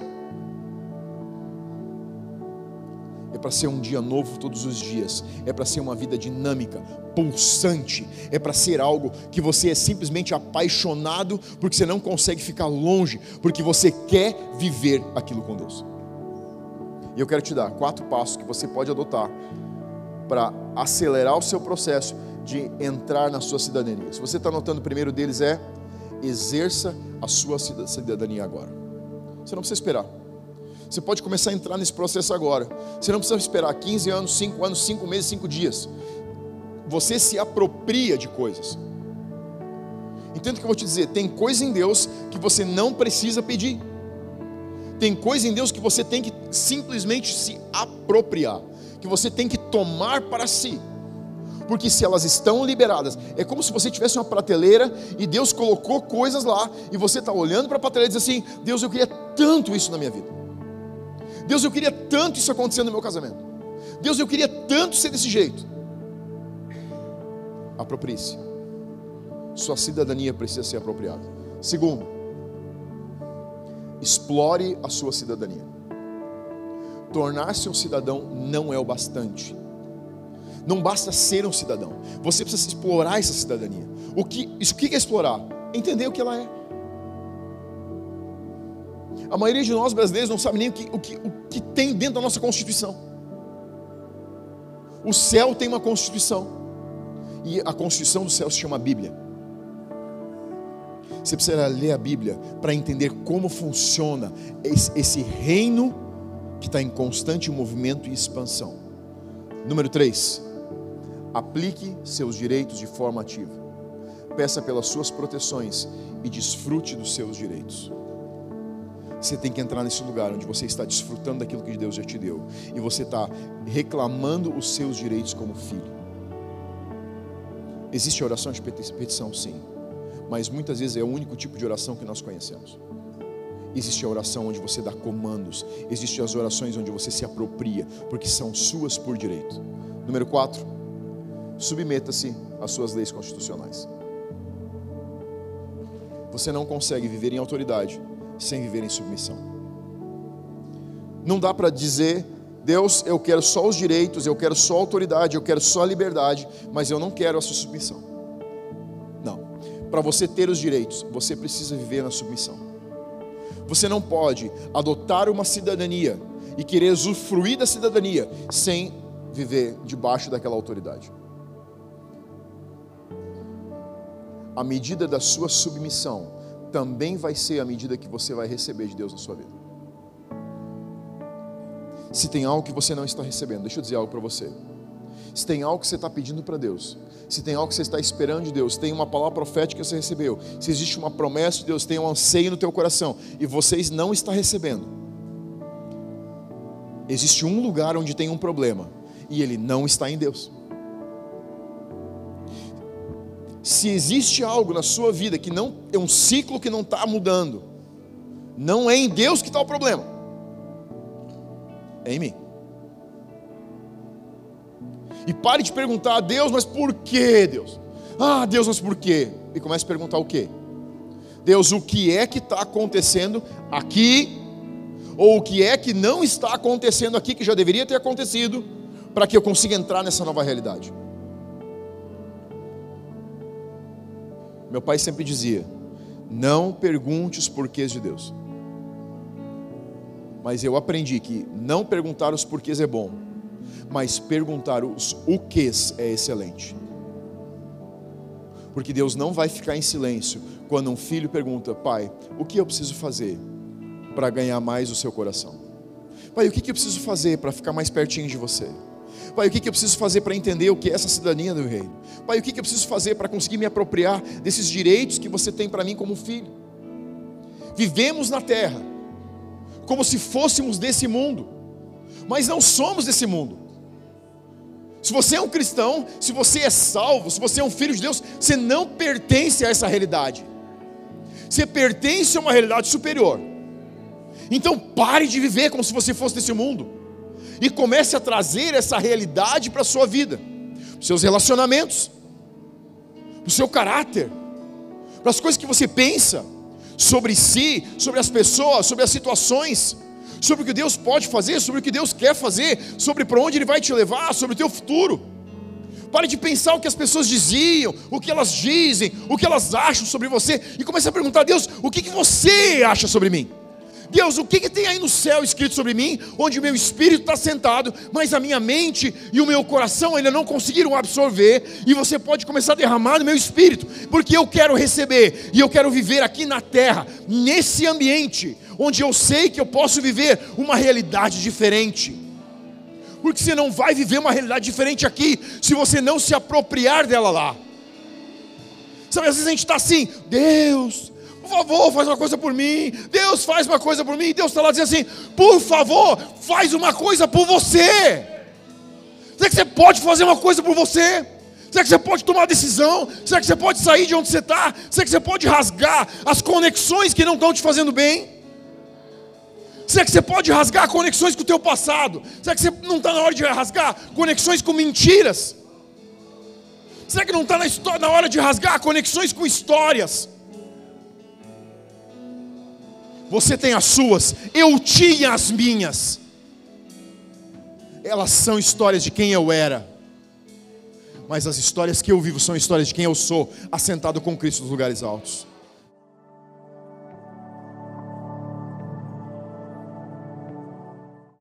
S1: É para ser um dia novo todos os dias, é para ser uma vida dinâmica, pulsante, é para ser algo que você é simplesmente apaixonado, porque você não consegue ficar longe, porque você quer viver aquilo com Deus. E eu quero te dar quatro passos que você pode adotar para acelerar o seu processo de entrar na sua cidadania. Se você está anotando, o primeiro deles é: exerça a sua cidadania agora. Você não precisa esperar. Você pode começar a entrar nesse processo agora. Você não precisa esperar quinze anos, cinco anos, cinco meses, cinco dias. Você se apropria de coisas. Entenda o que eu vou te dizer. Tem coisa em Deus que você não precisa pedir. Tem coisa em Deus que você tem que simplesmente se apropriar, que você tem que tomar para si. Porque se elas estão liberadas, é como se você tivesse uma prateleira e Deus colocou coisas lá, e você está olhando para a prateleira e diz assim: Deus, eu queria tanto isso na minha vida. Deus, eu queria tanto isso acontecendo no meu casamento. Deus, eu queria tanto ser desse jeito. Aproprie-se. Sua cidadania precisa ser apropriada. Segundo, explore a sua cidadania. Tornar-se um cidadão não é o bastante. Não basta ser um cidadão. Você precisa explorar essa cidadania. O que, isso, o que é explorar? Entender o que ela é. A maioria de nós brasileiros não sabe nem o que, o que, o que tem dentro da nossa Constituição. O céu tem uma Constituição. E a Constituição do céu se chama Bíblia. Você precisa ler a Bíblia para entender como funciona esse, esse reino que está em constante movimento e expansão. Número três, aplique seus direitos de forma ativa. Peça pelas suas proteções e desfrute dos seus direitos. Você tem que entrar nesse lugar onde você está desfrutando daquilo que Deus já te deu. E você está reclamando os seus direitos como filho. Existe oração de petição, sim. Mas muitas vezes é o único tipo de oração que nós conhecemos. Existe a oração onde você dá comandos. Existem as orações onde você se apropria, porque são suas por direito. Número quatro, submeta-se às suas leis constitucionais. Você não consegue viver em autoridade sem viver em submissão. Não dá para dizer: Deus, eu quero só os direitos, eu quero só a autoridade, eu quero só a liberdade, mas eu não quero a sua submissão. Não. Para você ter os direitos, você precisa viver na submissão. Você não pode adotar uma cidadania e querer usufruir da cidadania sem viver debaixo daquela autoridade. A medida da sua submissão também vai ser a medida que você vai receber de Deus na sua vida. Se tem algo que você não está recebendo, deixa eu dizer algo para você. Se tem algo que você está pedindo para Deus, se tem algo que você está esperando de Deus, se tem uma palavra profética que você recebeu, se existe uma promessa de Deus, tem um anseio no teu coração e vocês não estão recebendo, existe um lugar onde tem um problema e ele não está em Deus. Se existe algo na sua vida que não é um ciclo que não está mudando, não é em Deus que está o problema, é em mim. E pare de perguntar a Deus, mas por que, Deus? Ah, Deus, mas por quê? E comece a perguntar o quê? Deus, o que é que está acontecendo aqui? Ou o que é que não está acontecendo aqui, que já deveria ter acontecido, para que eu consiga entrar nessa nova realidade? Meu pai sempre dizia: não pergunte os porquês de Deus. Mas eu aprendi que não perguntar os porquês é bom, mas perguntar os o quês é excelente. Porque Deus não vai ficar em silêncio quando um filho pergunta: pai, o que eu preciso fazer para ganhar mais o seu coração? Pai, o que eu preciso fazer para ficar mais pertinho de você? Pai, o que eu preciso fazer para entender o que é essa cidadania do reino? Pai, o que eu preciso fazer para conseguir me apropriar desses direitos que você tem para mim como filho? Vivemos na terra como se fôssemos desse mundo, mas não somos desse mundo. Se você é um cristão, se você é salvo, se você é um filho de Deus, você não pertence a essa realidade. Você pertence a uma realidade superior. Então pare de viver como se você fosse desse mundo e comece a trazer essa realidade para a sua vida, para os seus relacionamentos, para o seu caráter, para as coisas que você pensa sobre si, sobre as pessoas, sobre as situações, sobre o que Deus pode fazer, sobre o que Deus quer fazer, sobre para onde Ele vai te levar, sobre o teu futuro. Pare de pensar o que as pessoas diziam, o que elas dizem, o que elas acham sobre você, e comece a perguntar a Deus: o que, que você acha sobre mim? Deus, o que, que tem aí no céu escrito sobre mim, onde o meu espírito está sentado, mas a minha mente e o meu coração ainda não conseguiram absorver, e você pode começar a derramar no meu espírito, porque eu quero receber, e eu quero viver aqui na terra, nesse ambiente, onde eu sei que eu posso viver uma realidade diferente. Porque você não vai viver uma realidade diferente aqui, se você não se apropriar dela lá. Sabe, às vezes a gente está assim: Deus, por favor, faz uma coisa por mim. Deus, faz uma coisa por mim. E Deus está lá dizendo assim: por favor, faz uma coisa por você. Será que você pode fazer uma coisa por você? Será que você pode tomar decisão? Será que você pode sair de onde você está? Será que você pode rasgar as conexões que não estão te fazendo bem? Será que você pode rasgar conexões com o teu passado? Será que você não está na hora de rasgar conexões com mentiras? Será que não está na, na hora de rasgar conexões com histórias? você tem as suas, eu tinha as minhas. Elas são histórias de quem eu era, mas as histórias que eu vivo são histórias de quem eu sou, assentado com Cristo nos lugares altos.